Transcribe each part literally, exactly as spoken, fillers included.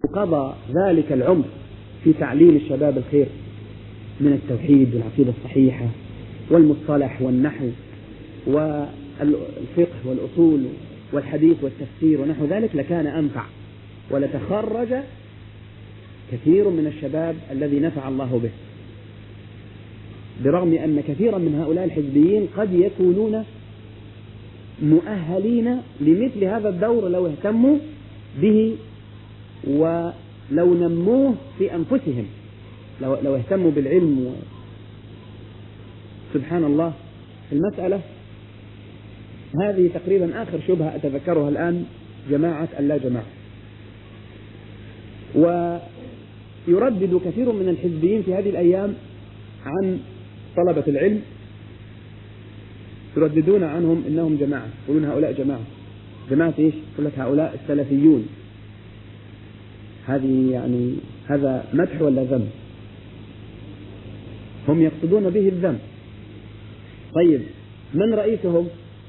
قضى ذلك العمر في تعليم الشباب الخير من التوحيد والعقيدة الصحيحة والمصطلح والنحو والفقه والأصول والحديث والتفسير ونحو ذلك لكان أنفع، ولتخرج كثير من الشباب الذي نفع الله به، برغم أن كثيرا من هؤلاء الحزبيين قد يكونون مؤهلين لمثل هذا الدور لو اهتموا به ولو نموه في أنفسهم، لو, لو اهتموا بالعلم. سبحان الله، المسألة هذه تقريبا آخر شبهة أتذكرها الآن، جماعة اللا جماعة. ويردد كثير من الحزبيين في هذه الأيام عن طلبة العلم، يرددون عنهم إنهم جماعة، يقولون هؤلاء جماعة. جماعة إيش؟ يقول لك هؤلاء السلفيون. هذه يعني هذا مدح ولا ذم؟ هم يقصدون به الذم. طيب من رئيسهم؟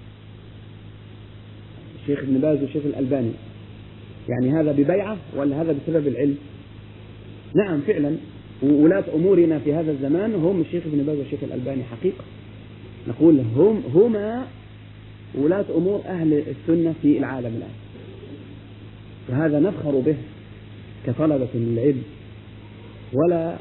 الشيخ ابن باز والشيخ الألباني. يعني هذا ببيعة ولا هذا بسبب العلم؟ نعم فعلا وولاة أمورنا في هذا الزمان هم الشيخ ابن باز والشيخ الألباني حقيقة. نقول هم هما ولاة أمور أهل السنة في العالم الآن، وهذا نفخر به كطلبة العلم، ولا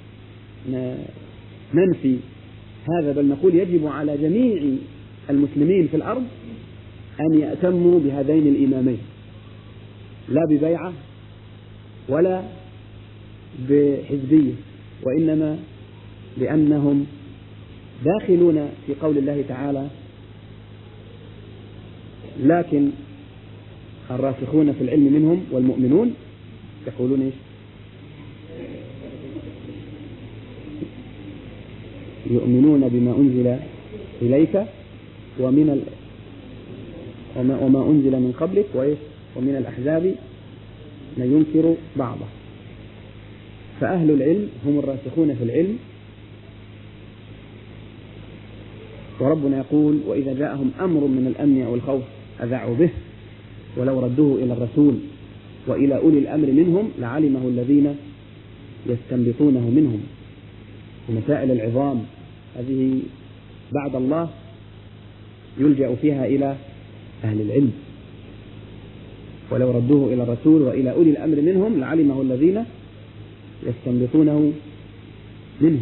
ننفي هذا، بل نقول يجب على جميع المسلمين في الأرض أن يأتموا بهذين الإمامين، لا ببيعة ولا بحزبية، وإنما لأنهم داخلون في قول الله تعالى: لكن الراسخون في العلم منهم والمؤمنون يقولون إيش؟ يؤمنون بما أنزل إليك ومن ال... وما... وما أنزل من قبلك وإيش؟ ومن الأحزاب من ينكر بعضه. فأهل العلم هم الراسخون في العلم، وربنا يقول: وإذا جاءهم أمر من الأمن أو الخوف أذاعوا به ولو ردوه إلى الرسول وإلى أولي الأمر منهم لعلمه الذين يستنبطونه منهم. ومسائل العظام هذه بعد الله يلجأ فيها إلى أهل العلم، ولو ردوه إلى الرسول وإلى أولي الأمر منهم لعلمه الذين يستنبطونه منهم.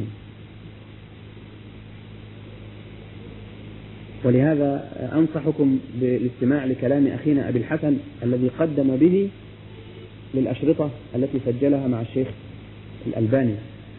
ولهذا أنصحكم بالاستماع لكلام أخينا أبي الحسن الذي قدم به للأشرطة التي سجلها مع الشيخ الألباني،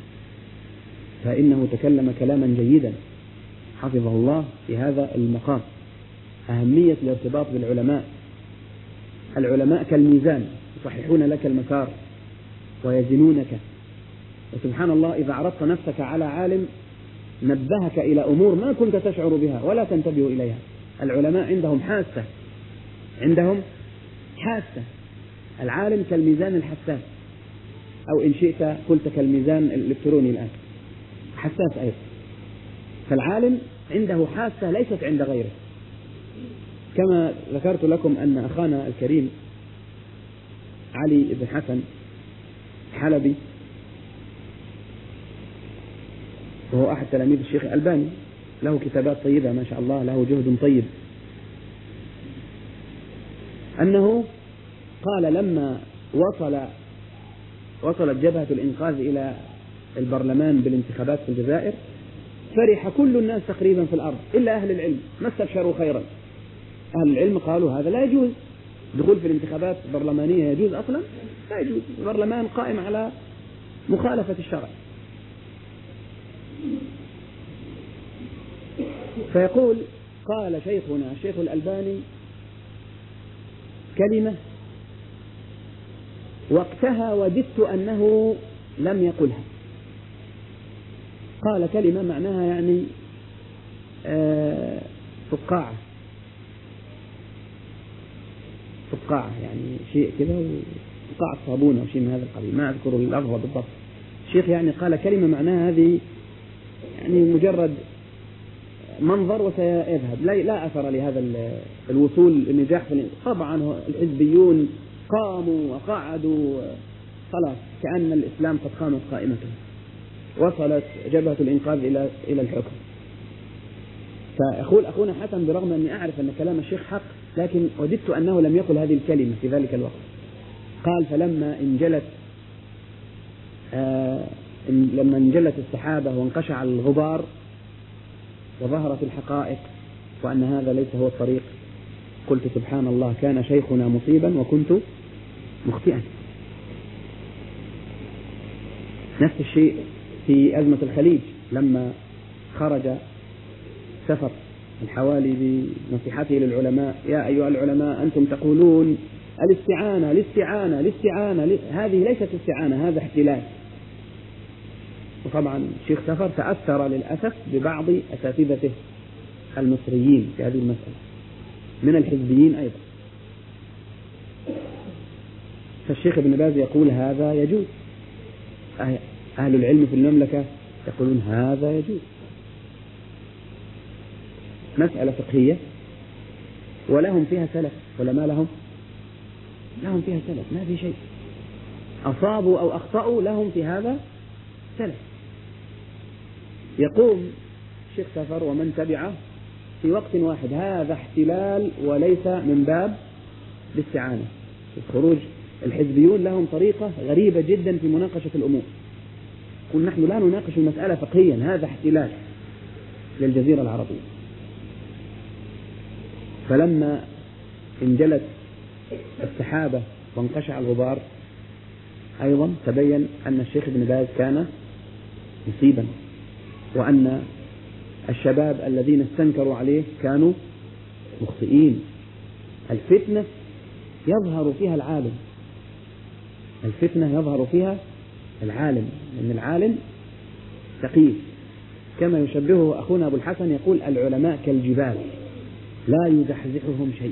فإنه تكلم كلاما جيدا حفظه الله في هذا المقام. أهمية الارتباط بالعلماء. العلماء كالميزان يصححون لك المسار ويزنونك، وسبحان الله إذا عرضت نفسك على عالم نبهك إلى أمور ما كنت تشعر بها ولا تنتبه إليها. العلماء عندهم حاسة، عندهم حاسة. العالم كالميزان الحساس، أو إن شئت قلت كالميزان الإلكتروني الآن حساس أيضا. فالعالم عنده حاسة ليست عند غيره. كما ذكرت لكم أن أخانا الكريم علي بن حسن حلبي، وهو أحد تلاميذ الشيخ الألباني، له كتابات طيبة ما شاء الله، له جهد طيب، أنه قال لما وصل وصلت جبهة الإنقاذ إلى البرلمان بالانتخابات في الجزائر فرح كل الناس تقريبا في الأرض إلا أهل العلم، ما استبشروا خيرا. أهل العلم قالوا هذا لا يجوز، دخول في الانتخابات البرلمانية يجوز أصلا؟ لا يجوز، البرلمان قائم على مخالفة الشرع. فيقول قال شيخنا الشيخ الألباني كلمة وقتها وددت أنه لم يقلها. قال كلمة معناها يعني آه فقاعة فقاعة يعني شيء كذا، فقاعة صابونة أو شيء من هذا القبيل، ما أذكر اللفظ بالضبط. الشيخ يعني قال كلمة معناها هذه يعني مجرد منظر وسيذهب، لا, لا أثر لهذا الوصول النجاح. طبعا الحزبيون قاموا وقعدوا خلاص كأن الإسلام قد قامت قائمته، وصلت جبهة الإنقاذ إلى إلى الحكم. فأقول أخونا حسن برغم أني أعرف أن كلام الشيخ حق، لكن وجدت أنه لم يقل هذه الكلمة في ذلك الوقت. قال فلما انجلت آه لما انجلت السحابة وانقشع الغبار وظهرت الحقائق وأن هذا ليس هو الطريق، قلت سبحان الله، كان شيخنا مصيبا وكنت مخطئا. نفس الشيء في أزمة الخليج لما خرج سفر الحوالي بنصيحته للعلماء: يا أيها العلماء أنتم تقولون الاستعانة الاستعانة الاستعانة، هذه ليست استعانة، هذا احتلال. وطبعا الشيخ سفر تأثر للأسف ببعض أساتذته المصريين في هذه المسألة من الحزبيين أيضا. فالشيخ ابن باز يقول هذا يجوز، أهل العلم في المملكة يقولون هذا يجوز. مسألة فقهية ولهم فيها سلف، علماء لهم لهم فيها سلف، ما في شيء، أصابوا أو أخطأوا لهم في هذا سلف. يقوم الشيخ سفر ومن تبعه في وقت واحد: هذا احتلال وليس من باب الاستعانة. الخروج الحزبيون لهم طريقة غريبة جدا في مناقشة الأمور. قل نحن لا نناقش المسألة فقهيا، هذا احتلال للجزيرة العربية. فلما انجلت السحابة وانقشع الغبار أيضا تبين أن الشيخ ابن باز كان مصيبا، وأن الشباب الذين استنكروا عليه كانوا مخطئين. الفتنة يظهر فيها العالم، الفتنة يظهر فيها العالم، لأن العالم ثقيل. كما يشبهه أخونا أبو الحسن يقول: العلماء كالجبال لا يزحزحهم شيء،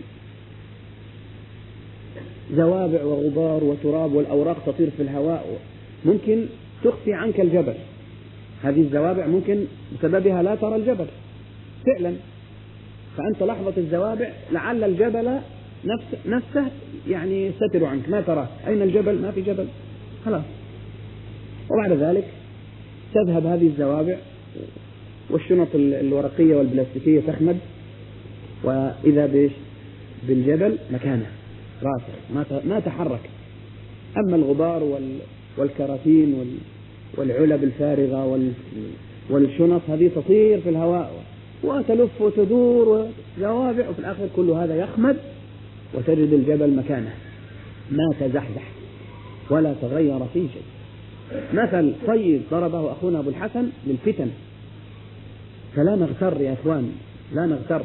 زوابع وغبار وتراب والأوراق تطير في الهواء ممكن تخفي عنك الجبل. هذه الزوابع ممكن بسببها لا ترى الجبل فعلا، فأنت لحظة الزوابع لعل الجبل نفس نفسه يعني يستتر عنك، ما تراه. أين الجبل؟ ما في جبل، خلاص. وبعد ذلك تذهب هذه الزوابع والشنط الورقية والبلاستيكية تخمد، وإذا بيش بالجبل مكانه راسخ ما تحرك. أما الغبار والكراتين والعلب الفارغة والشنط هذه تطير في الهواء وتلف وتدور وزوابع، وفي الآخر كل هذا يخمد وتجد الجبل مكانه ما تزحزح ولا تغير فيه شيء. مثل طيب ضربه أخونا أبو الحسن للفتن، فلا نغتر يا أخوان، لا نغتر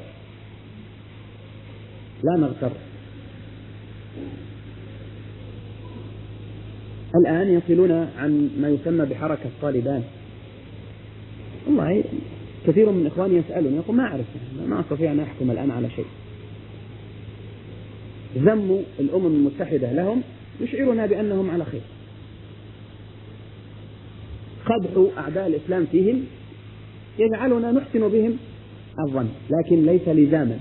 لا نغتر. الآن يصلون عن ما يسمى بحركة طالبان. والله كثير من إخواني يسألون، يقول ما أعرف، ما أستطيع أن أحكم الآن على شيء. ذم الأمم المتحدة لهم يشعرنا بأنهم على خير، قدح أعداء الإسلام فيهم يجعلنا نحسن بهم الظن، لكن ليس لزاما.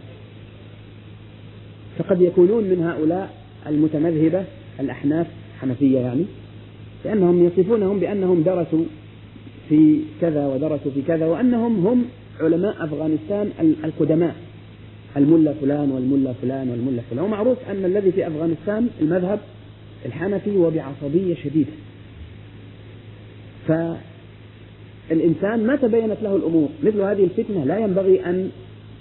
فقد يكونون من هؤلاء المتمذهبة الأحناف حنفية يعني، لأنهم يصفونهم بأنهم درسوا في كذا ودرسوا في كذا، وأنهم هم علماء أفغانستان القدماء، الملا فلان والملا فلان والملا فلان. ومعروف أن الذي في أفغانستان المذهب الحنفي وبعصبية شديدة. فالإنسان ما تبينت له الأمور مثل هذه الفتنة لا ينبغي أن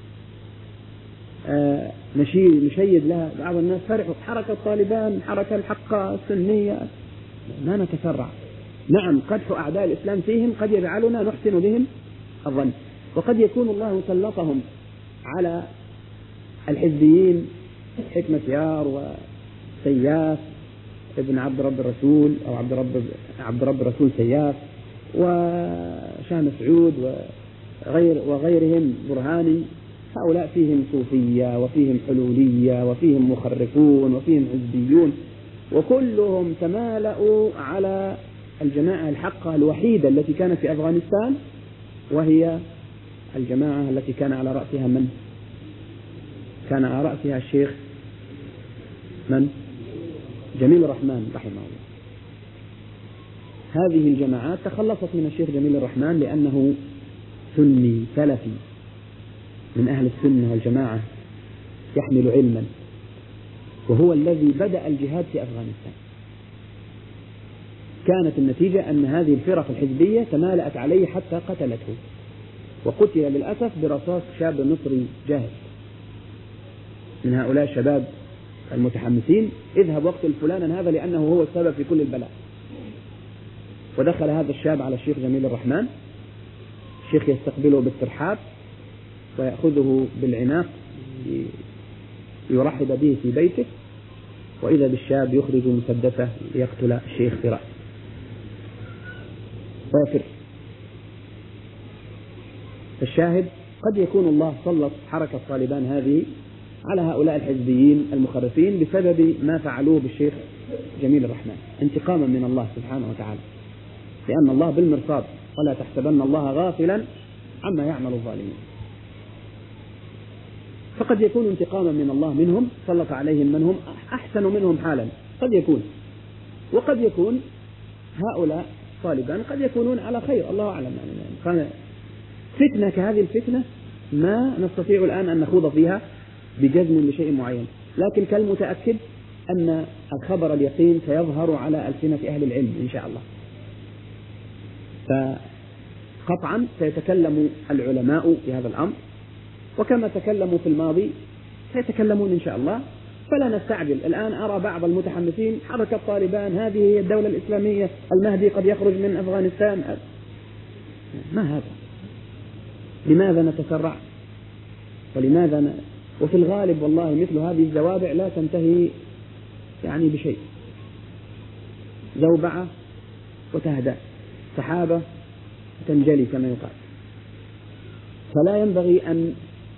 نشيد لها. بعض الناس فرحوا حركة طالبان، حركة الحقة السنية، ما نتسرع. نعم قدح أعداء الإسلام فيهم قد يجعلنا نحسن بهم الظن، وقد يكون الله سلطهم على الحزبيين، حكمة يار وسياف ابن عبد رب الرسول أو عبد رب عبد رب الرسول سياف وشام سعود وغير وغيرهم برهاني. هؤلاء فيهم صوفية وفيهم حلولية وفيهم مخرفون وفيهم حزبيون، وكلهم تمالأوا على الجماعة الحقة الوحيدة التي كانت في أفغانستان، وهي الجماعة التي كان على رأسها من؟ كان على رأسها الشيخ من؟ جميل الرحمن رحمه الله. هذه الجماعات تخلصت من الشيخ جميل الرحمن لأنه سني سلفي من أهل السنة والجماعة، يحمل علما، وهو الذي بدأ الجهاد في أفغانستان. كانت النتيجة أن هذه الفرق الحزبية تمالأت عليه حتى قتلته، وقتل للأسف برصاص شاب مصري جاهل من هؤلاء الشباب المتحمسين: اذهب واقتل فلانا هذا لأنه هو السبب في كل البلاء. ودخل هذا الشاب على الشيخ جميل الرحمن، الشيخ يستقبله بالترحاب ويأخذه بالعناق يرحب به في بيته، وإذا بالشاب يخرج مسدسه ليقتل الشيخ في رأسه ويفر. الشاهد: قد يكون الله سلط حركة طالبان هذه على هؤلاء الحزبيين المخرفين بسبب ما فعلوه بالشيخ جميل الرحمن، انتقاما من الله سبحانه وتعالى، لأن الله بالمرصاد، ولا تحسبن الله غافلا عما يعمل الظالمين. فقد يكون انتقاما من الله منهم، سلط عليهم من هم أحسن منهم حالا، قد يكون، وقد يكون هؤلاء طالبان قد يكونون على خير، الله أعلم. يعني فتنة كهذه الفتنة ما نستطيع الآن أن نخوض فيها بجزم بشيء معين، لكن كالمتأكد أن الخبر اليقين سيظهر على ألسنة أهل العلم إن شاء الله. فقطعا سيتكلم العلماء في هذا الأمر، وكما تكلموا في الماضي سيتكلمون إن شاء الله، فلا نستعجل. الآن أرى بعض المتحمسين: حركة طالبان هذه هي الدولة الإسلامية، المهدي قد يخرج من أفغانستان. ما هذا؟ لماذا نتسرع؟ ولماذا ن... وفي الغالب والله مثل هذه الزوابع لا تنتهي يعني بشيء، زوبعة وتهدأ، سحابة تنجلي كما يقال. فلا ينبغي أن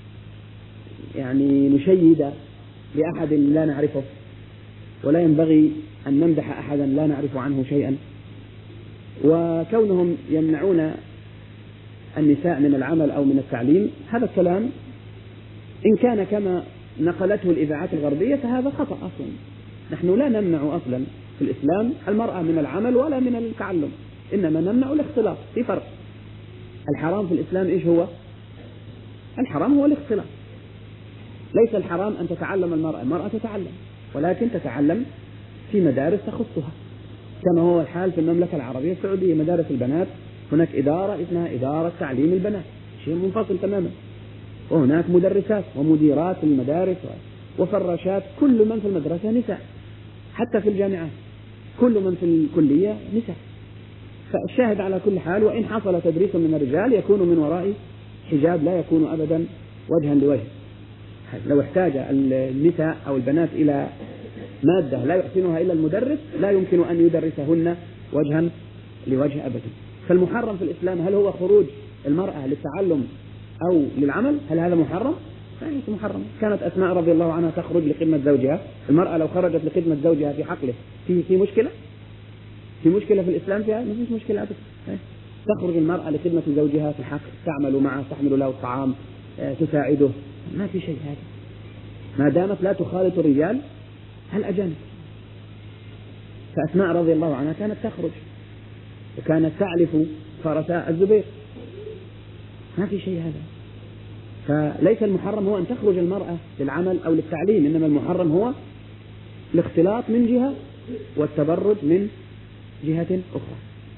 يعني نشيد لأحد لا نعرفه، ولا ينبغي أن نمدح أحدا لا نعرف عنه شيئا. وكونهم يمنعون النساء من العمل أو من التعليم، هذا الكلام إن كان كما نقلته الإذاعات الغربية فهذا خطأ أصلا. نحن لا نمنع أصلا في الإسلام المرأة من العمل ولا من التعلم، إنما نمنع الاختلاط. في فرق. الحرام في الإسلام إيش هو؟ الحرام هو الاختلاط. ليس الحرام أن تتعلم المرأة، المرأة تتعلم، ولكن تتعلم في مدارس تخصها، كما هو الحال في المملكة العربية السعودية. مدارس البنات هناك إدارة اسمها إدارة تعليم البنات، شيء منفصل تماما، وهناك مدرسات ومديرات المدارس وفراشات، كل من في المدرسة نساء، حتى في الجامعات كل من في الكلية نساء. فالشاهد على كل حال، وإن حصل تدريس من الرجال يكون من وراء حجاب، لا يكون أبدا وجها لوجه. لو احتاج النساء أو البنات إلى مادة لا يحسنها إلا المدرس لا يمكن أن يدرسهن وجها لوجه أبدا. فالمحرم في الإسلام هل هو خروج المرأة للتعلم أو للعمل؟ هل هذا محرم؟ ليس محرم. كانت أسماء رضي الله عنها تخرج لخدمة زوجها. المرأة لو خرجت لخدمة زوجها في حقله في في مشكلة؟ في مشكلة في الإسلام فيها؟ ما فيش مشكلة أبدا. تخرج المرأة لخدمة زوجها في حق، تعمل معه، تحمل له الطعام، تساعده، ما في شيء هذا، ما دامت لا تخالط الرجال الأجانب. فأسماء رضي الله عنها كانت تخرج وكانت تعلف فرساء الزبير، ما في شيء هذا. فليس المحرم هو أن تخرج المرأة للعمل أو للتعليم، إنما المحرم هو الاختلاط من جهة والتبرج من جهة أخرى.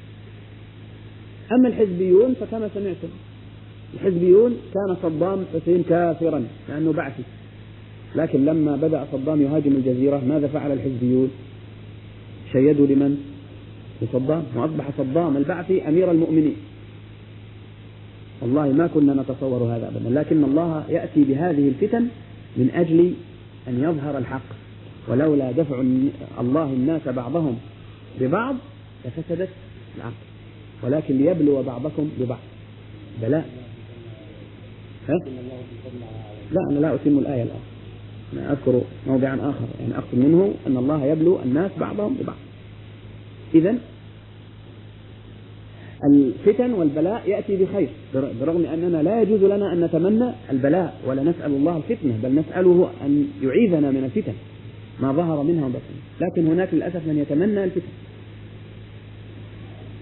أما الحزبيون فكما سمعتم، الحزبيون كان صدام حسين كافرا لأنه بعثي، لكن لما بدأ صدام يهاجم الجزيرة ماذا فعل الحزبيون؟ شيدوا لمن؟ لصدام، وأصبح صدام البعثي أمير المؤمنين. والله ما كنا نتصور هذا أبدا، لكن الله يأتي بهذه الفتن من أجل أن يظهر الحق، ولولا دفع الله الناس بعضهم ببعض لفسدت الأرض، ولكن ليبلو بعضكم ببعض. بلاء. ها؟ لا أنا لا أتم الآية الآن، أنا أذكر موضعا آخر، يعني أقصد منه أن الله يبلو الناس بعضهم ببعض. إذن الفتن والبلاء يأتي بخير، برغم أننا لا يجوز لنا أن نتمنى البلاء ولا نسأل الله الفتنة، بل نسأله أن يعيذنا من الفتن ما ظهر منها وبطن، لكن هناك للأسف من يتمنى الفتن.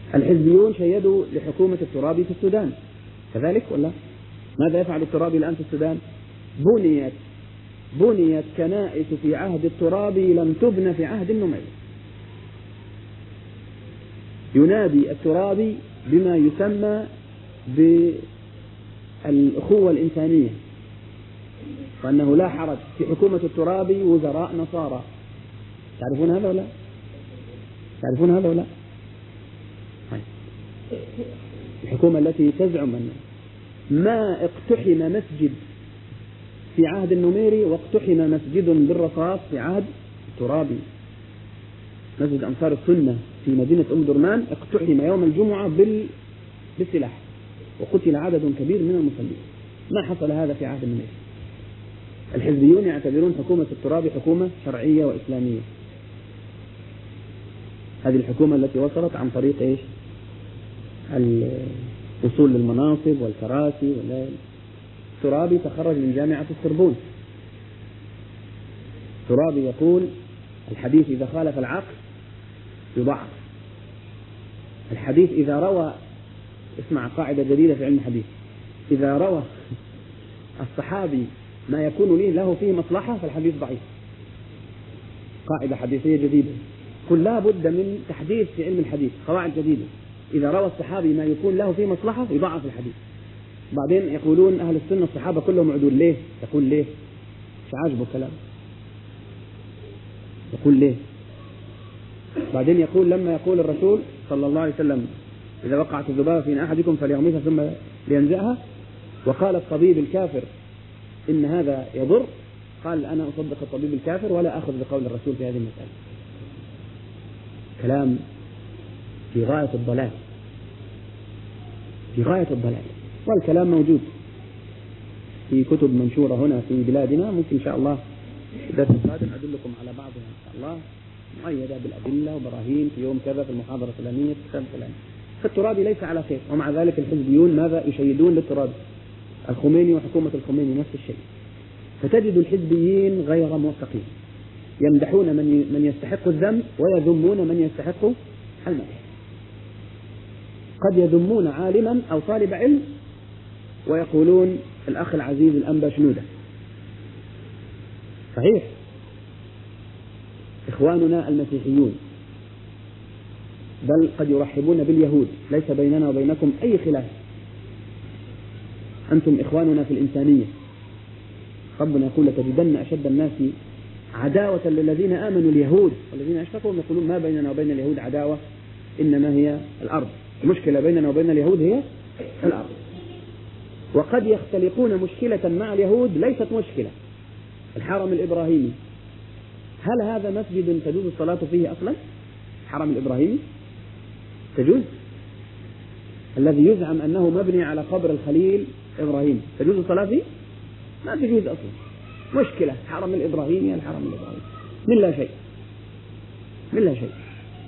الحزبيون شيدوا لحكومة الترابي في السودان كذلك ولا؟ ماذا يفعل الترابي الآن في السودان؟ بنيت بنيت كنائس في عهد الترابي لم تبنى في عهد النميري. ينادي الترابي بما يسمى بالأخوة الإنسانية، وأنه لا حرج في حكومة الترابي وزراء نصارى. تعرفون هذا ولا؟ تعرفون هذا ولا؟ الحكومة التي تزعم أن ما اقتحم مسجد في عهد النميري واقتحم مسجد بالرصاص في عهد الترابي. مسجد أنصار السنة في مدينة أم درمان اقتحم يوم الجمعة بال... بالسلاح وقتل عدد كبير من المصلين. ما حصل هذا في عهد النميري. الحزبيون يعتبرون حكومة الترابي حكومة شرعية وإسلامية. هذه الحكومة التي وصلت عن طريق إيش؟ الوصول للمناصب والكراسي. الترابي تخرج من جامعة السربون. الترابي يقول الحديث إذا خالف العقل يضعف. الحديث إذا روى، اسمع قاعدة جديدة في علم الحديث، إذا روى الصحابي ما يكون له فيه مصلحة فالحديث ضعيف. قاعدة حديثية جديدة، كل لا بد من تحديث في علم الحديث، قواعد جديدة. إذا روى الصحابي ما يكون له فيه مصلحة يضعف الحديث. بعدين يقولون أهل السنة الصحابة كلهم عدول. ليه؟ يقول ليه؟ مش عاجبه كلام. يقول ليه؟ بعدين يقول لما يقول الرسول صلى الله عليه وسلم إذا وقعت الذبابة في أحدكم فليغمسها ثم لينزعها، وقال الطبيب الكافر إن هذا يضر، قال أنا أصدق الطبيب الكافر ولا أخذ بقول الرسول في هذه المسألة. كلام في غاية الضلال، في غاية الضلال. والكلام موجود في كتب منشورة هنا في بلادنا، ممكن إن شاء الله في الدرس القادم أدلكم على بعضها إن شاء الله، مؤيدة بالأدلة وبراهين في يوم كذا في المحاضرة الفلانية في كتاب فلان. فالترابي ليس على خير، ومع ذلك الحزبيون ماذا يشيدون للترابي؟ الخميني وحكومة الخميني نفس الشيء. فتجد الحزبيين غير موفقين، يمدحون من من يستحق الذم ويذمون من يستحق المدح. قد يذمون عالما أو طالب علم ويقولون الأخ العزيز الأنبا شنودة. صحيح، إخواننا المسيحيون بل قد يرحبون باليهود، ليس بيننا وبينكم أي خلاف، أنتم إخواننا في الإنسانية. ربنا يقول لتجدن أشد الناس عداوة للذين آمنوا اليهود والذين أشركوا، يقولون ما بيننا وبين اليهود عداوة إنما هي الأرض. المشكلة بيننا وبين اليهود هي الأرض. وقد يختلقون مشكلة مع اليهود ليست مشكلة. الحرم الإبراهيمي، هل هذا مسجد تجوز الصلاة فيه أصلا؟ الحرم الإبراهيمي تجوز؟ الذي يزعم أنه مبني على قبر الخليل إبراهيم تجوز الصلاة فيه؟ ما تجوز أصلا. مشكلة الحرم الإبراهيمي، الحرم الإبراهيمي من لا شيء، من لا شيء.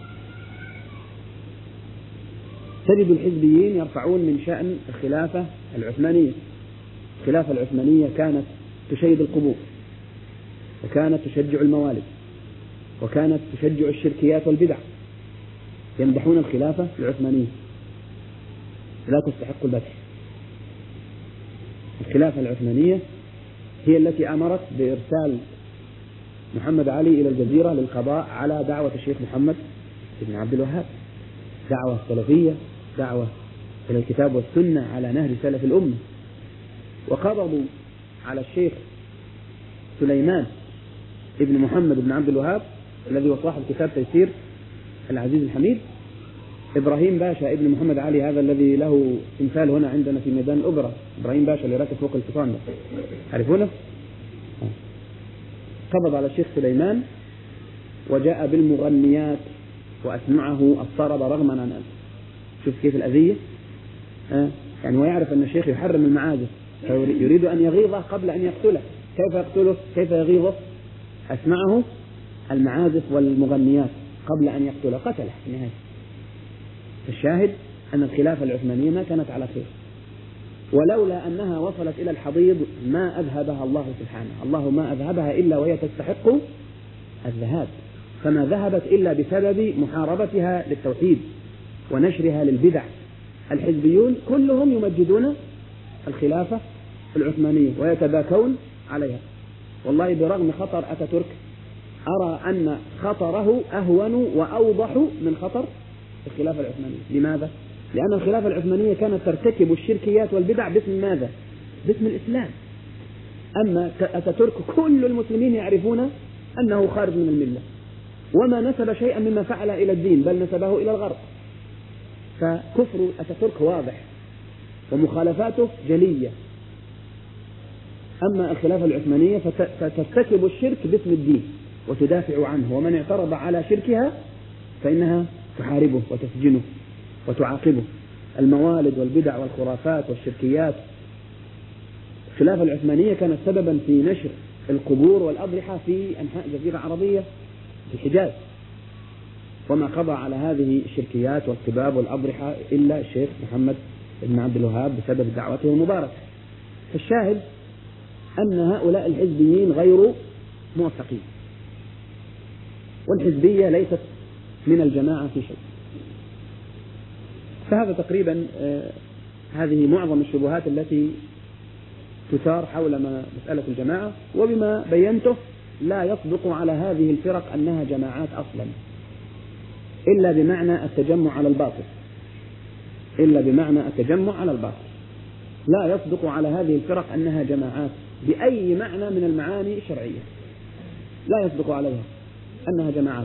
تجد الحزبيين يرفعون من شأن الخلافة العثمانية. الخلافة العثمانية كانت تشيد القبور، وكانت تشجع الموالد، وكانت تشجع الشركيات والبدع. يمدحون الخلافة العثمانية، لا تستحق البدح. الخلافة العثمانية هي التي أمرت بإرسال محمد علي إلى الجزيرة للقضاء على دعوة الشيخ محمد بن عبد الوهاب، دعوة سلفية، دعوة إلى الكتاب والسنة على نهج سلف الأمة. وقبضوا على الشيخ سليمان ابن محمد بن عبد الوهاب الذي هو صاحب كتاب تيسير العزيز الحميد. إبراهيم باشا ابن محمد علي هذا الذي له تمثال هنا عندنا في ميدان الأوبرا، إبراهيم باشا اللي راكب فوق الحصان، تعرفونه؟ قبض على الشيخ سليمان وجاء بالمغنيات وأسمعه الطرب رغما عن أنف. شوف كيف الأذية، أه؟ يعني ويعرف أن الشيخ يحرم المعازف، يريد أن يغيظه قبل أن يقتله. كيف يقتله؟ كيف يغيظه؟ أسمعه المعازف والمغنيات قبل أن يقتله، قتله في النهاية. الشاهد أن الخلافة العثمانية ما كانت على خير، ولولا أنها وصلت إلى الحضيض ما أذهبها الله سبحانه. الله ما أذهبها إلا وهي تستحق الذهاب، فما ذهبت إلا بسبب محاربتها للتوحيد. ونشرها للبدع. الحزبيون كلهم يمجدون الخلافة العثمانية ويتباكون عليها. والله برغم خطر أتاتورك أرى أن خطره أهون وأوضح من خطر الخلافة العثمانية. لماذا؟ لأن الخلافة العثمانية كانت ترتكب الشركيات والبدع باسم ماذا؟ باسم الإسلام. أما أتاتورك كل المسلمين يعرفون أنه خارج من الملة، وما نسب شيئا مما فعل إلى الدين، بل نسبه إلى الغرب. فكفر أتاتورك واضح ومخالفاته جلية. أما الخلافة العثمانية فترتكب الشرك باسم الدين وتدافع عنه، ومن اعترض على شركها فإنها تحاربه وتسجنه وتعاقبه. الموالد والبدع والخرافات والشركيات، الخلافة العثمانية كانت سببا في نشر القبور والأضرحة في أنحاء الجزيرة العربية في الحجاز، وما قضى على هذه الشركيات والقباب والأضرحة إلا الشيخ محمد بن عبد الوهاب بسبب دعوته المباركة. فالشاهد أن هؤلاء الحزبيين غير موفقين، والحزبية ليست من الجماعة في شيء. فهذا تقريبا آه هذه معظم الشبهات التي تثار حول مسألة الجماعة. وبما بينته لا يصدق على هذه الفرق أنها جماعات أصلا، إلا بمعنى التجمع على الباطل، إلا بمعنى التجمع على الباطل. لا يصدق على هذه الفرق أنها جماعات بأي معنى من المعاني الشرعية، لا يصدق عليها أنها جماعات،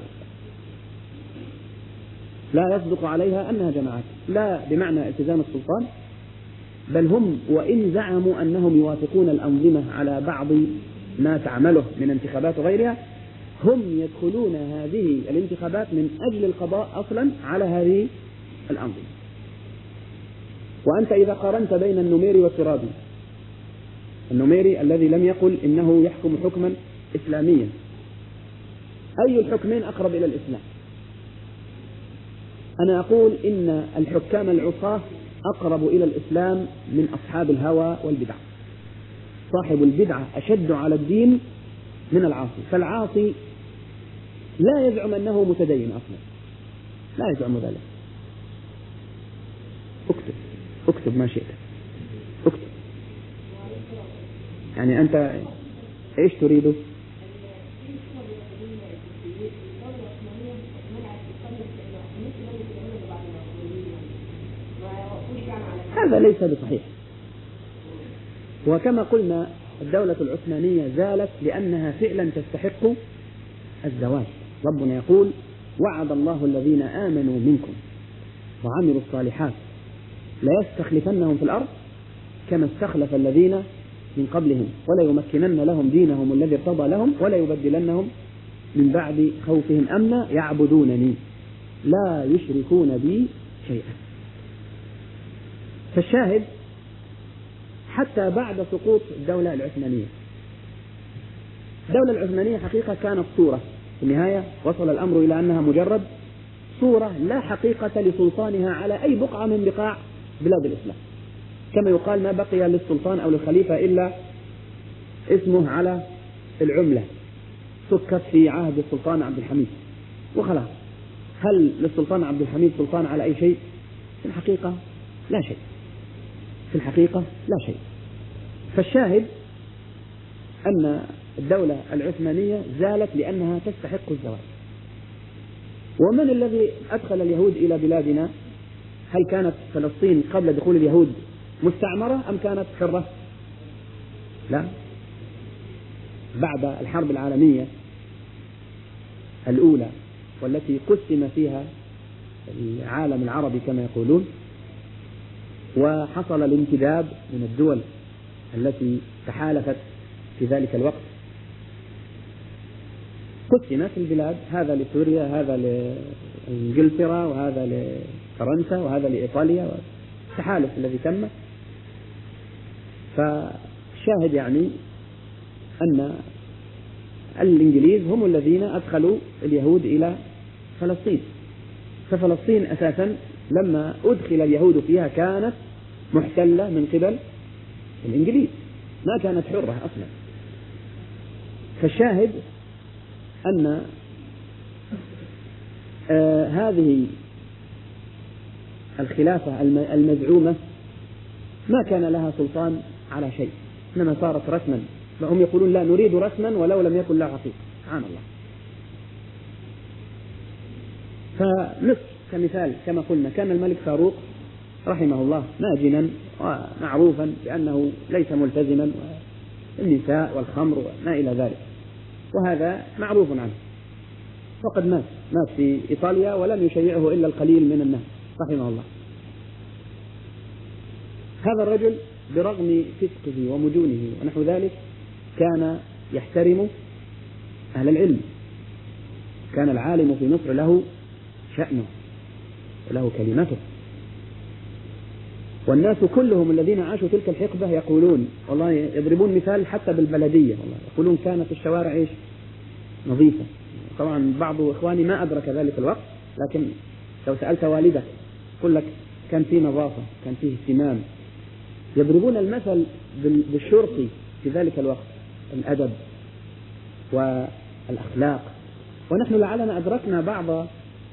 لا يصدق عليها أنها جماعات، لا بمعنى التزام السلطان، بل هم وإن زعموا أنهم يوافقون الأنظمة على بعض ما تعمله من انتخابات وغيرها، هم يدخلون هذه الانتخابات من أجل القضاء أصلا على هذه الأنظمة. وأنت إذا قارنت بين النميري والترابي، النميري الذي لم يقل إنه يحكم حكما إسلاميا، أي الحكمين أقرب إلى الإسلام؟ أنا أقول إن الحكام العصاة أقرب إلى الإسلام من أصحاب الهوى والبدع. صاحب البدعة أشد على الدين من العاصي. فالعاصي لا يزعم أنه متدين أصلا، لا يزعم ذلك. اكتب اكتب ما شئت، اكتب. يعني أنت إيش تريده؟ هذا ليس بصحيح. وكما قلنا الدولة العثمانية زالت لأنها فعلا تستحق الزواج. ربنا يقول: وعد الله الذين آمنوا منكم وعملوا الصالحات ليستخلفنهم في الأرض كما استخلف الذين من قبلهم ولا يمكنن لهم دينهم الذي ارتضى لهم ولا يبدلنهم من بعد خوفهم أمنا يعبدونني لا يشركون بي شيئا. فالشاهد حتى بعد سقوط الدولة العثمانية، الدولة العثمانية حقيقة كانت صورة، في النهاية وصل الأمر إلى أنها مجرد صورة لا حقيقة لسلطانها على أي بقعة من بقاع بلاد الإسلام. كما يقال ما بقي للسلطان أو للخليفة إلا اسمه على العملة، سكت في عهد السلطان عبد الحميد وخلاص. هل للسلطان عبد الحميد سلطان على أي شيء؟ في الحقيقة لا شيء، في الحقيقة لا شيء. فالشاهد أن الدولة العثمانية زالت لأنها تستحق الزواج. ومن الذي أدخل اليهود إلى بلادنا؟ هل كانت فلسطين قبل دخول اليهود مستعمرة أم كانت حرة؟ لا، بعد الحرب العالمية الأولى والتي قسم فيها العالم العربي كما يقولون، وحصل الانتداب من الدول التي تحالفت في ذلك الوقت، قسمت البلاد، هذا لسوريا، هذا لإنجلترا، وهذا لفرنسا، وهذا لإيطاليا، التحالف الذي تم. فالشاهد يعني أن الإنجليز هم الذين أدخلوا اليهود إلى فلسطين. ففلسطين أساسا لما أدخل اليهود فيها كانت محتلة من قبل الإنجليز، ما كانت حرة أصلا. فالشاهد أن آه هذه الخلافة المزعومة ما كان لها سلطان على شيء، إنما صارت رسما، فهم يقولون لا نريد رسما ولو لم يكن له حقيقة. سبحان الله. فمصر كمثال كما قلنا كان الملك فاروق رحمه الله ماجنا ومعروفا بأنه ليس ملتزما، النساء والخمر وما إلى ذلك، وهذا معروف عنه، وقد مات مات في إيطاليا ولم يشيعه إلا القليل من الناس رحمه الله. هذا الرجل برغم فسقه ومجونه ونحو ذلك كان يحترم أهل العلم، كان العالم في مصر له شأنه وله كلمته، والناس كلهم الذين عاشوا تلك الحقبة يقولون والله، يضربون مثال حتى بالبلدية، والله يقولون كانت الشوارع إيش نظيفة. طبعا بعض إخواني ما أدرك ذلك الوقت، لكن لو سألت والدك يقول لك كان فيه نظافة، كان فيه اهتمام. يضربون المثل بالشرطي في ذلك الوقت، الأدب والأخلاق، ونحن لعلنا أدركنا بعض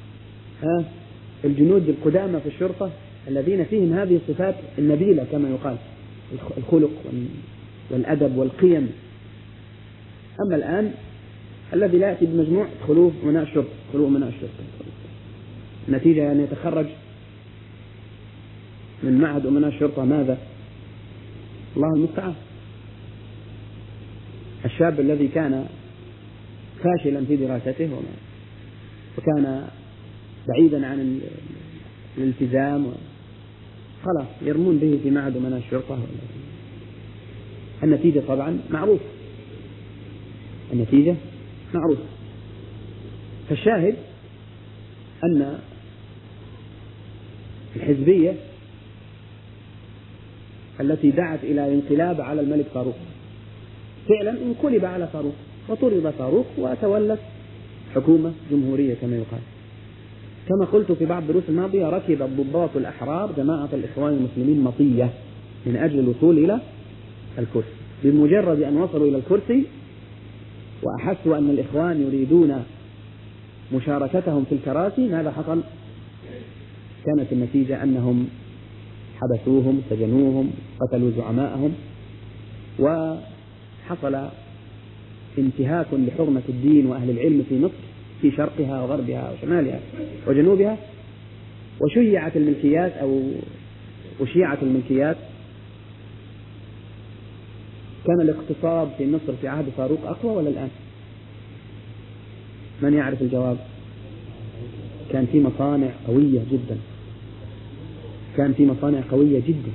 الجنود القدامى في الشرطة الذين فيهم هذه الصفات النبيلة كما يقال، الخلق والأدب والقيم. أما الآن الذي لا يأتي بمجموع ادخلوه أمناء الشرطة، ادخلوه أمناء الشرطة، نتيجة يعني يتخرج من معهد أمناء الشرطة ماذا؟ الله المستعان. الشاب الذي كان فاشلا في دراسته وكان بعيدا عن الالتزام خلاص يرمون به في معهد أمناء الشرطة. النتيجة طبعا معروف، النتيجة معروف. فالشاهد أن الحزبية التي دعت إلى انقلاب على الملك فاروق فعلا انقلب على فاروق وطرد فاروق وتولت حكومة جمهورية كما يقال. كما قلت في بعض الدروس الماضية، ركب الضباط الأحرار جماعة الإخوان المسلمين مطية من أجل الوصول إلى الكرسي. بمجرد أن وصلوا إلى الكرسي وأحسوا أن الإخوان يريدون مشاركتهم في الكراسي، ماذا حصل؟ كانت النتيجة أنهم حبسوهم، سجنوهم، قتلوا زعماءهم، وحصل انتهاك لحرمة الدين وأهل العلم في مصر في شرقها وغربها وشمالها وجنوبها، وشيعت الملكيات أو أشيعت الملكيات. كان الاقتصاد في مصر في عهد فاروق أقوى ولا الآن؟ من يعرف الجواب؟ كان في مصانع قوية جدا، كان في مصانع قوية جدا،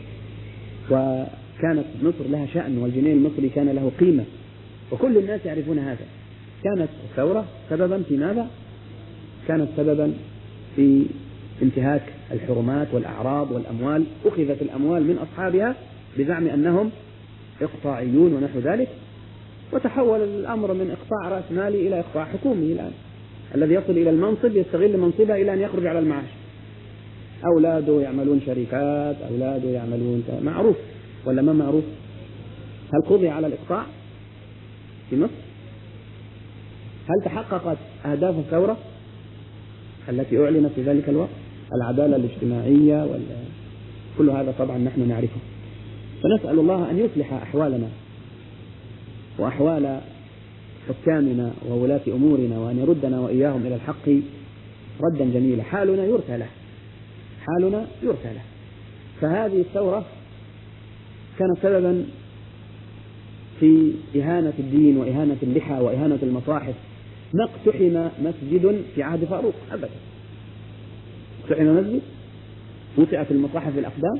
وكانت مصر لها شأن، والجنيه المصري كان له قيمة، وكل الناس يعرفون هذا. كانت الثورة سببا في ماذا؟ كانت سببا في انتهاك الحرمات والأعراض والأموال. أخذت الأموال من أصحابها بزعم أنهم إقطاعيون ونحو ذلك، وتحول الأمر من إقطاع رأس مالي إلى إقطاع حكومي. الآن الذي يصل إلى المنصب يستغل منصبه إلى أن يخرج على المعاش، أولاده يعملون شركات، أولاده يعملون معروف ولا ما معروف؟ هل قضي على الإقطاع في مصر؟ هل تحققت أهداف الثورة التي أعلنت في ذلك الوقت؟ العدالة الاجتماعية ولا كل هذا طبعا نحن نعرفه. فنسأل الله أن يصلح أحوالنا وأحوال حكامنا وولاة أمورنا، وأن يردنا وإياهم إلى الحق ردا جميلا. حالنا يرثى له، حالنا يرثى له. فهذه الثورة كانت سببا في إهانة الدين وإهانة اللحى وإهانة المصاحف. ما اقتحم مسجد في عهد فاروق أبدا، اقتحم مسجد، وطئت المصاحف الأقدام.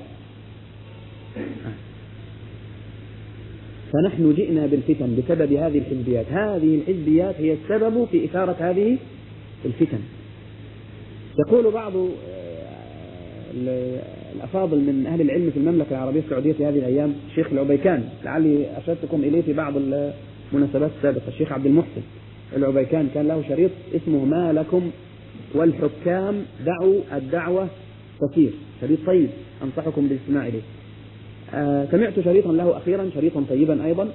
فنحن جئنا بالفتن بسبب هذه الحزبيات. هذه الحزبيات هي السبب في إثارة هذه الفتن. يقول بعض الأفاضل من أهل العلم في المملكة العربية السعودية في هذه الأيام، الشيخ العبيكان، لعلي أشرتكم إليه في بعض المناسبات السابقة، الشيخ عبد المحسن العبيكان كان له شريط اسمه ما لكم والحكام دعوا الدعوة تسير، شريط طيب أنصحكم بالاستماع إليه. آه سمعت شريطا له أخيرا، شريطا طيبا أيضا،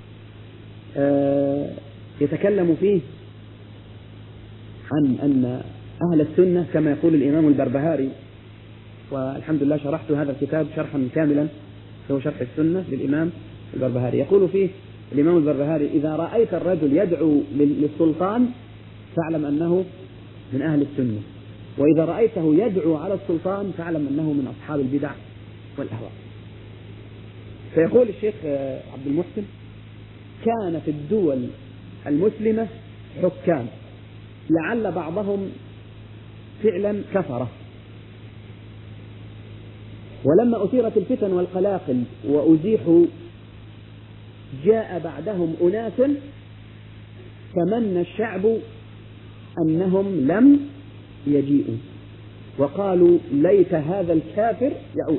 آه يتكلم فيه عن أن أهل السنة كما يقول الإمام البربهاري والحمد لله شرحت هذا الكتاب شرحا كاملا، هو شرح السنة للإمام البربهاري. يقول فيه الإمام البربهاري: إذا رأيت الرجل يدعو للسلطان فاعلم أنه من أهل السنة، وإذا رأيته يدعو على السلطان فاعلم أنه من أصحاب البدع والأهواء. فيقول الشيخ عبد المحسن: كان في الدول المسلمة حكام لعل بعضهم فعلا كفرة، ولما أثيرت الفتن والقلاقل وأزيحوا جاء بعدهم أناس تمنى الشعب أنهم لم يجيئوا، وقالوا ليت هذا الكافر يعود.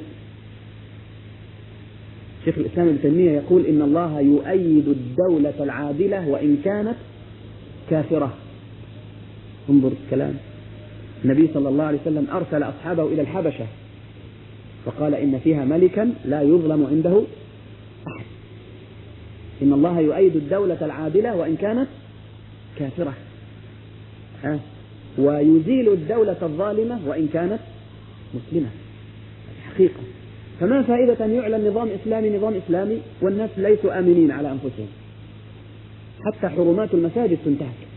شيخ الإسلام ابن تيمية يقول: إن الله يؤيد الدولة العادلة وإن كانت كافرة. انظر الكلام، النبي صلى الله عليه وسلم أرسل أصحابه إلى الحبشة فقال: إن فيها ملكا لا يظلم عنده أحد. إن الله يؤيد الدولة العادلة وإن كانت كافرة، ها، ويزيل الدولة الظالمة وإن كانت مسلمة. حقيقة. فما فائدة أن يعلن نظام إسلامي نظام إسلامي والناس ليسوا آمنين على أنفسهم، حتى حرمات المساجد تنتهك.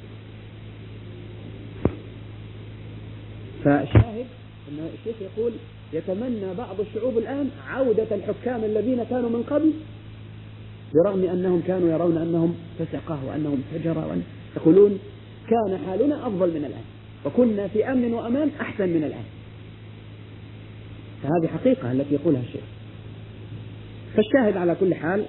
فالشاهد أن الشيخ يقول: يتمنى بعض الشعوب الآن عودة الحكام الذين كانوا من قبل، برغم أنهم كانوا يرون أنهم فسقة وأنهم فجرة، يقولون كان حالنا أفضل من الآن وكنا في أمن وأمان أحسن من الآن. فهذه حقيقة التي يقولها الشيخ. فالشاهد على كل حال،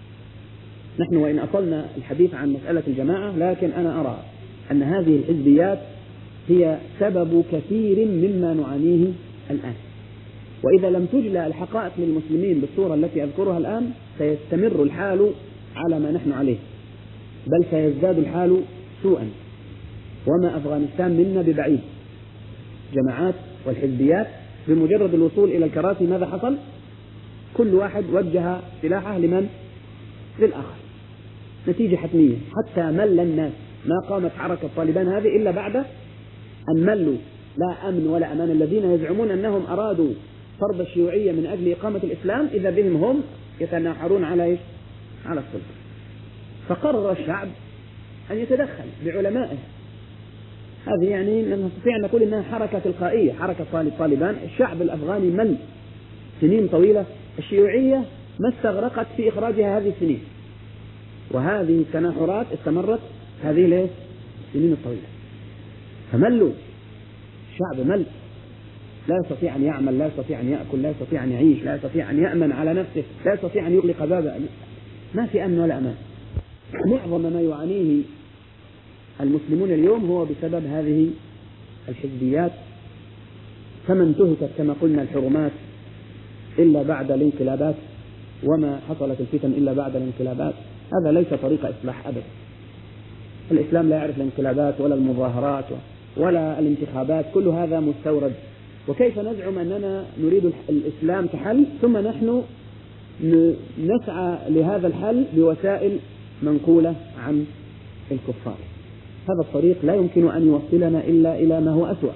نحن وإن أطلنا الحديث عن مسألة الجماعة، لكن أنا أرى أن هذه الحزبيات هي سبب كثير مما نعانيه الآن، وإذا لم تجلى الحقائق للمسلمين بالصورة التي أذكرها الآن سيستمر الحال على ما نحن عليه، بل سيزداد الحال سوءا. وما أفغانستان منا ببعيد. جماعات والحزبيات بمجرد الوصول إلى الكراسي ماذا حصل؟ كل واحد وجه سلاحه لمن؟ للآخر. نتيجة حتمية. حتى مل الناس، ما قامت حركة طالبان هذه إلا بعد أن ملوا، لا أمن ولا أمان. الذين يزعمون أنهم أرادوا فرض الشيوعية من أجل إقامة الإسلام إذا بهم هم يتناحرون على إيش؟ على السلطة. فقرر الشعب أن يتدخل بعلمائه. هذه يعني نستطيع أن نقول إنها حركة تلقائية، حركة طالبان. الشعب الأفغاني مل سنين طويلة، الشيوعية ما استغرقت في إخراجها هذه السنين، وهذه التناحرات استمرت هذه ليه؟ السنين الطويلة. فملوا، الشعب مل، لا يستطيع أن يعمل، لا يستطيع أن يأكل، لا يستطيع أن يعيش، لا يستطيع أن يأمن على نفسه، لا يستطيع أن يغلق بابه، ما في أمن ولا أمان. معظم ما يعانيه المسلمون اليوم هو بسبب هذه الحزبيات. فما انتهكت كما قلنا الحرمات إلا بعد الانقلابات، وما حصلت الفتن إلا بعد الانقلابات، هذا ليس طريق إصلاح أبدا. الإسلام لا يعرف الانقلابات ولا المظاهرات ولا الانتخابات، كل هذا مستورد. وكيف نزعم أننا نريد الإسلام كحل ثم نحن نسعى لهذا الحل بوسائل منقولة عن الكفار؟ هذا الطريق لا يمكن أن يوصلنا إلا إلى ما هو أسوأ.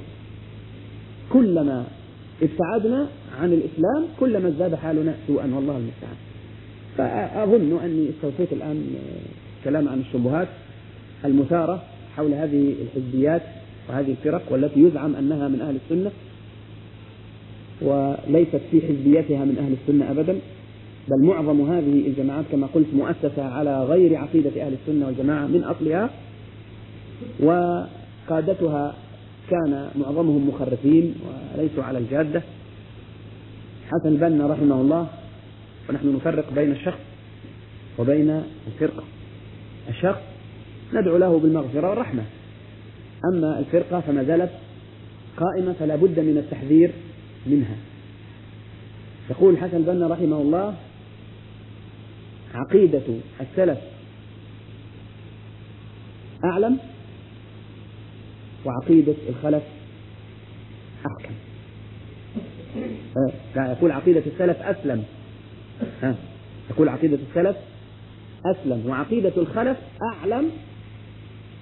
كلما ابتعدنا عن الإسلام كلما ازداد حالنا سوءا، والله المستعان. فأظن أني استوفيت الآن كلام عن الشبهات المثارة حول هذه الحزبيات وهذه الفرق، والتي يزعم أنها من أهل السنة وليست في حزبيتها من أهل السنة أبدا، بل معظم هذه الجماعات كما قلت مؤسسة على غير عقيدة أهل السنة والجماعة من أصلها، وقادتها كان معظمهم مخرفين وليسوا على الجادة. حسن البنا رحمه الله، ونحن نفرق بين الشخص وبين الفرقة. الشخص ندعو له بالمغفرة والرحمة، أما الفرقة فما زالت قائمة فلا بد من التحذير منها. يقول حسن البنا رحمه الله: عقيدة السلف أعلم وعقيدة الخلف أحكم. لا، يقول عقيدة السلف أسلم، ها. يقول عقيدة السلف أسلم وعقيدة الخلف أعلم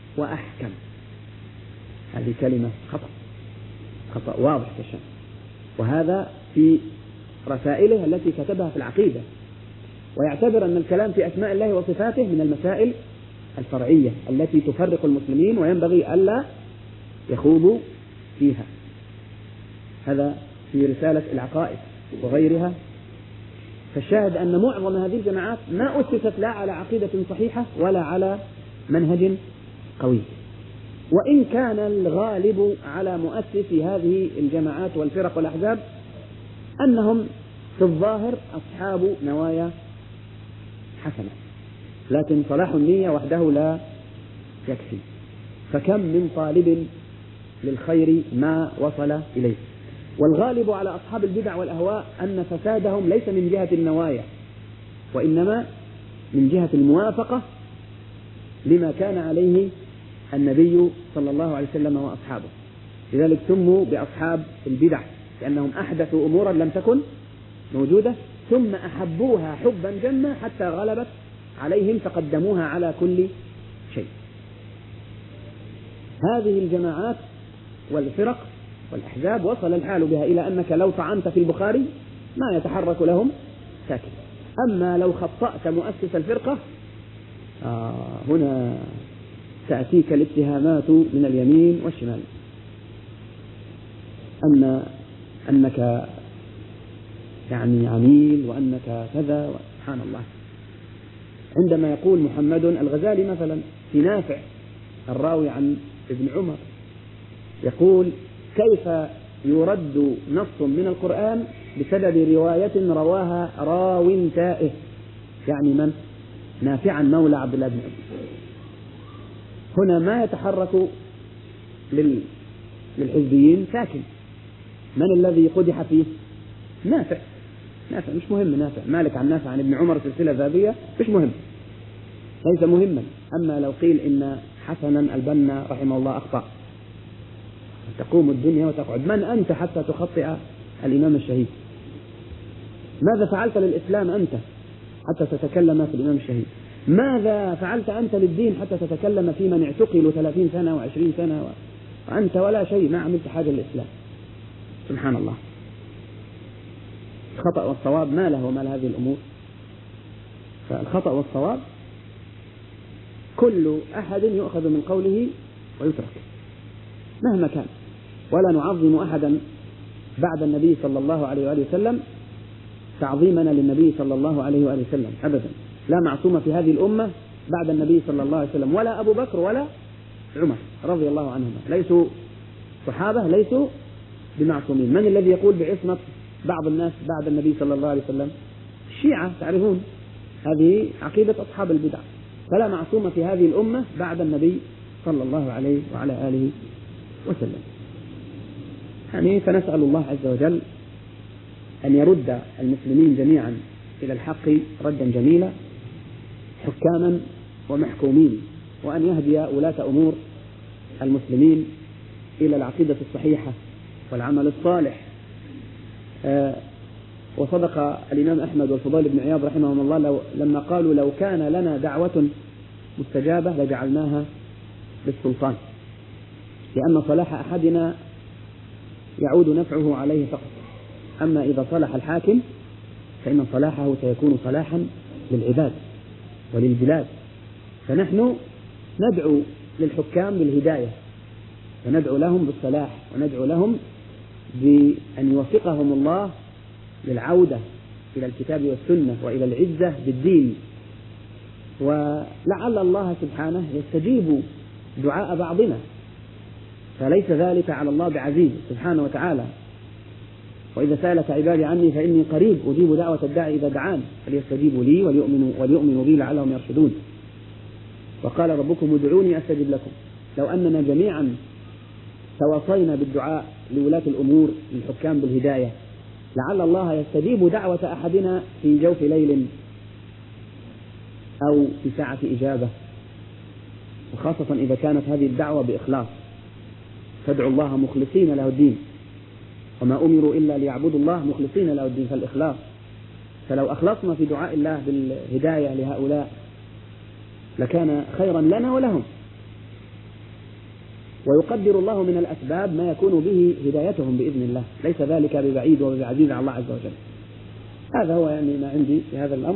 وأحكم. هذه كلمة خطأ، خطأ واضح كالشمس. وهذا في رسائله التي كتبها في العقيدة، ويعتبر أن الكلام في أسماء الله وصفاته من المسائل الفرعية التي تفرق المسلمين وينبغي ألا يخوضوا فيها. هذا في رسالة العقائد وغيرها. فالشاهد أن معظم هذه الجماعات ما أسست لا على عقيدة صحيحة ولا على منهج قوي، وإن كان الغالب على مؤسسي هذه الجماعات والفرق والأحزاب أنهم في الظاهر أصحاب نوايا حسنة، لكن صلاح النية وحده لا يكفي. فكم من طالب للخير ما وصل إليه. والغالب على أصحاب البدع والأهواء أن فسادهم ليس من جهة النوايا، وإنما من جهة الموافقة لما كان عليه النبي صلى الله عليه وسلم وأصحابه. لذلك سموا بأصحاب البدع، لأنهم أحدثوا أمورا لم تكن موجودة ثم أحبوها حبا جما حتى غلبت عليهم فقدموها على كل شيء. هذه الجماعات والفرق والأحزاب وصل الحال بها إلى أنك لو طعنت في البخاري ما يتحرك لهم ساكن، أما لو خطأت مؤسس الفرقة آه هنا تأتيك الاتهامات من اليمين والشمال، أن أنك يعني عميل وأنك كذا. سبحان الله. عندما يقول محمد الغزالي مثلا في نافع الراوي عن ابن عمر يقول: كيف يرد نص من القرآن بسبب رواية رواها راو تائه، يعني من؟ نافعا مولى عبد الله بن عمر. هنا ما يتحرك للحزبيين ساكن. من الذي قدح فيه؟ نافع. نافع مش مهم، نافع مالك عن نافع عن ابن عمر سلسلة ذهبية مش مهم، ليس مهما. أما لو قيل إن حسنا البنا رحمه الله أخطأ تقوم الدنيا وتقعد. من أنت حتى تخطئ الإمام الشهيد؟ ماذا فعلت للإسلام أنت حتى تتكلم في الإمام الشهيد؟ ماذا فعلت أنت للدين حتى تتكلم في من اعتقلوا ثلاثين سنة وعشرين سنة وأنت ولا شيء، ما عملت حاجة للإسلام؟ سبحان الله. الخطأ والصواب ما له وما لهذه الأمور. فالخطأ والصواب كل أحد يؤخذ من قوله ويترك مهما كان، ولا نعظم أحدا بعد النبي صلى الله عليه وآله وسلم تعظيمنا للنبي صلى الله عليه وآله وسلم أبدا. لا معصوم في هذه الأمة بعد النبي صلى الله عليه وسلم، ولا أبو بكر ولا عمر رضي الله عنهما، ليسوا صحابة، ليسوا بمعصومين. من الذي يقول بعصمة بعض الناس بعد النبي صلى الله عليه وسلم؟ الشيعة، تعرفون هذه عقيدة أصحاب البدع. فلا معصوم في هذه الأمة بعد النبي صلى الله عليه وعلى آله وسلم. يعني فنسأل الله عز وجل أن يرد المسلمين جميعا إلى الحق ردا جميلا، حكاما ومحكومين، وأن يهدي ولاة أمور المسلمين إلى العقيدة الصحيحة والعمل الصالح. آه وصدق الإمام أحمد والفضيل بن عياض رحمهم الله لو لما قالوا: لو كان لنا دعوة مستجابة لجعلناها بالسلطان، لأن صلاح أحدنا يعود نفعه عليه فقط، أما إذا صلح الحاكم فإن صلاحه سيكون صلاحا للعباد وللبلاد. فنحن ندعو للحكام بالهداية، وندعو لهم بالصلاح، وندعو لهم بأن يوفقهم الله للعودة إلى الكتاب والسنة وإلى العزة بالدين. ولعل الله سبحانه يستجيب دعاء بعضنا، فليس ذلك على الله بعزيز سبحانه وتعالى. وإذا سألك عبادي عني فإني قريب أجيب دعوة الداعي إذا دعان فليستجيبوا لي وليؤمنوا, وليؤمنوا بي لعلهم يرشدون. وقال ربكم ادعوني أستجب لكم. لو أننا جميعا تواصينا بالدعاء لولاة الأمور للحكام بالهداية لعل الله يستجيب دعوة أحدنا في جوف ليل أو في ساعة إجابة، وخاصة إذا كانت هذه الدعوة بإخلاص. فادعوا الله مخلصين له الدين، وما أمروا إلا ليعبدوا الله مخلصين له الدين، فالإخلاص. فلو أخلصنا في دعاء الله بالهداية لهؤلاء لكان خيرا لنا ولهم. ويقدر الله من الأسباب ما يكون به هدايتهم بإذن الله، ليس ذلك ببعيد وبعزيز على الله عز وجل. هذا هو يعني ما عندي في هذا الأمر،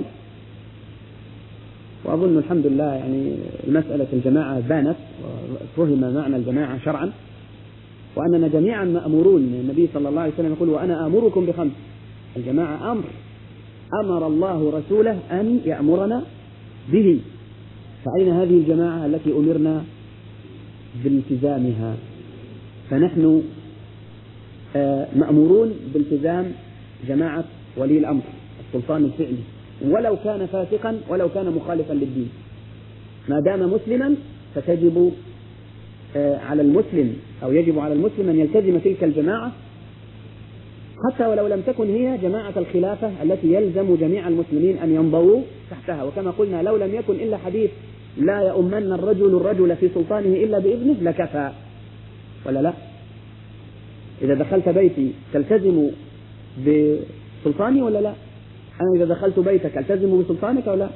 وأظن الحمد لله يعني مسألة الجماعة بانت وفهم معنى الجماعة شرعا، وأننا جميعا مأمورون. النبي صلى الله عليه وسلم يقول: وأنا آمركم بخمس. الجماعة أمر أمر الله رسوله أن يأمرنا به، فأين هذه الجماعة التي أمرنا بالتزامها؟ فنحن مأمورون بالتزام جماعة ولي الأمر السلطان الفعلي، ولو كان فاسقا ولو كان مخالفا للدين، ما دام مسلما فتجب على المسلم أو يجب على المسلم أن يلتزم تلك الجماعة، حتى ولو لم تكن هي جماعة الخلافة التي يلزم جميع المسلمين أن ينضووا تحتها. وكما قلنا لو لم يكن إلا حديث لا يؤمن الرجل الرجل في سلطانه إلا بإذنه لكفى، ولا لا؟ إذا دخلت بيتي تلتزم بسلطاني ولا لا؟ أنا إذا دخلت بيتك ألتزم بسلطانك ولا لا؟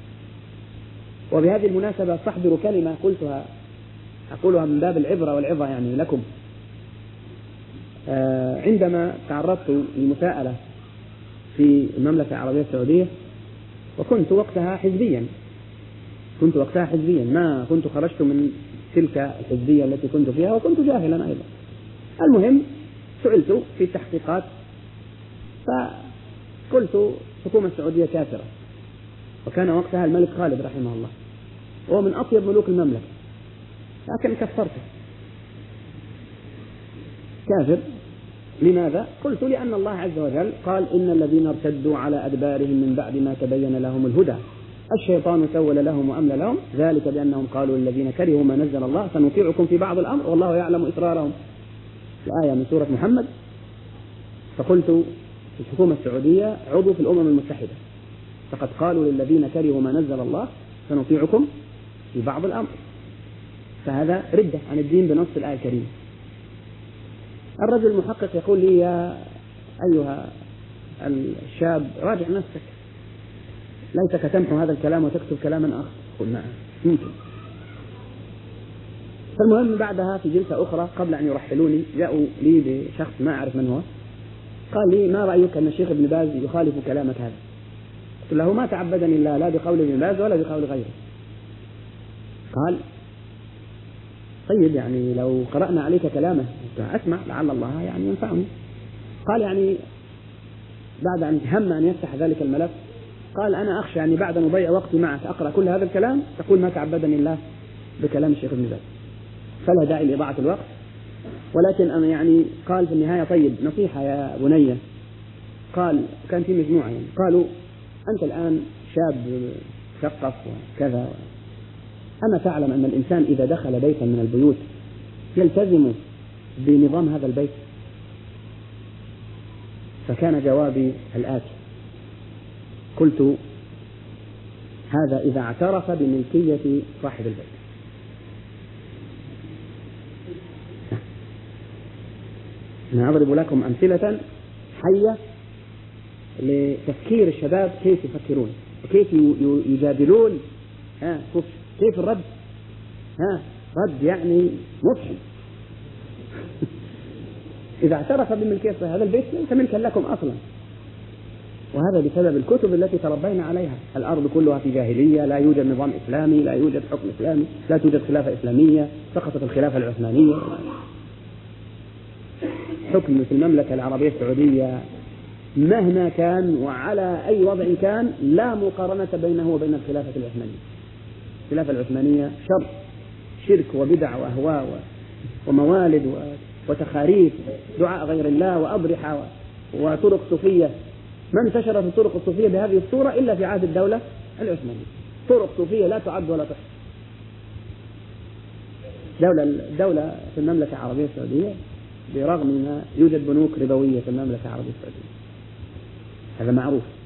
وبهذه المناسبة استحضر كلمة قلتها أقولها من باب العبرة والعظة يعني لكم. عندما تعرضت لمساءلة في المملكة العربية السعودية، وكنت وقتها حزبيا كنت وقتها حزبيا ما كنت خرجت من تلك الحزبية التي كنت فيها، وكنت جاهلا أيضا. المهم سئلت في التحقيقات فقلت الحكومة السعودية كافرة، وكان وقتها الملك خالد رحمه الله وهو من أطيب ملوك المملكة، لكن كفرته كافر. لماذا؟ قلت لأن الله عز وجل قال: إن الذين ارتدوا على أدبارهم من بعد ما تبين لهم الهدى الشيطان سول لهم وأملى لهم ذلك بأنهم قالوا الذين كرهوا ما نزل الله سنطيعكم في بعض الأمر والله يعلم إسرارهم، الآية من سورة محمد. فقلت الحكومة السعودية عضو في الأمم المتحدة، فقد قالوا للذين كرهوا ما نزل الله سنطيعكم في بعض الأمر، فهذا ردة عن الدين بنص الآية الكريمة. الرجل المحقق يقول لي: يا أيها الشاب راجع نفسك، ليتك تمحو هذا الكلام وتكتب كلاما آخر. قل نعم ممكن. فالمهم بعدها في جلسة أخرى قبل أن يرحلوني جاءوا لي بشخص ما أعرف من هو، قال لي: ما رأيك أن الشيخ ابن باز يخالف كلامك هذا؟ قلت له: ما تعبدني الله لا بقول ابن باز ولا بقول غيره. قال: طيب يعني لو قرأنا عليك كلامه أسمع لعل الله يعني ينفعني. قال: يعني بعد أن هم أن يفتح ذلك الملف قال: أنا أخشى يعني بعد أن أضيع وقتي معك أقرأ كل هذا الكلام تقول ما تعبدني الله بكلام الشيخ ابن باز، فلا داعي لإضاعة الوقت. ولكن أنا يعني قال في النهاية: طيب نصيحة يا بنية. قال كان في مجموعة يعني قالوا: أنت الآن شاب مثقف وكذا، أما تعلم أن الإنسان إذا دخل بيتا من البيوت يلتزم بنظام هذا البيت؟ فكان جوابي الآتي: قلت: هذا إذا اعترف بملكية صاحب البيت. أنا أضرب لكم أمثلة حية لتفكير الشباب كيف يفكرون وكيف يجادلون. ها كيف الرد؟ ها رد يعني مضحك. إذا اعترف بملكية هذا البيت ليس ملكا لكم أصلا، وهذا بسبب الكتب التي تربينا عليها. الأرض كلها في جاهلية، لا يوجد نظام إسلامي، لا يوجد حكم إسلامي، لا توجد خلافة إسلامية، سقطت الخلافة العثمانية. حكم في المملكة العربية السعودية مهما كان وعلى أي وضع كان لا مقارنة بينه وبين الخلافة العثمانية. الخلافة العثمانية شر، شرك وبدع وأهواء وموالد وتخاريف، دعاء غير الله وأضرحة وطرق صوفية. ما انتشرت الطرق الصوفية بهذه الصورة إلا في عهد الدولة العثمانية، طرق صوفية لا تعد ولا تحصى. دولة الدولة في المملكة العربية السعودية برغم أنها يوجد بنوك ربوية في المملكة العربية السعودية، هذا معروف.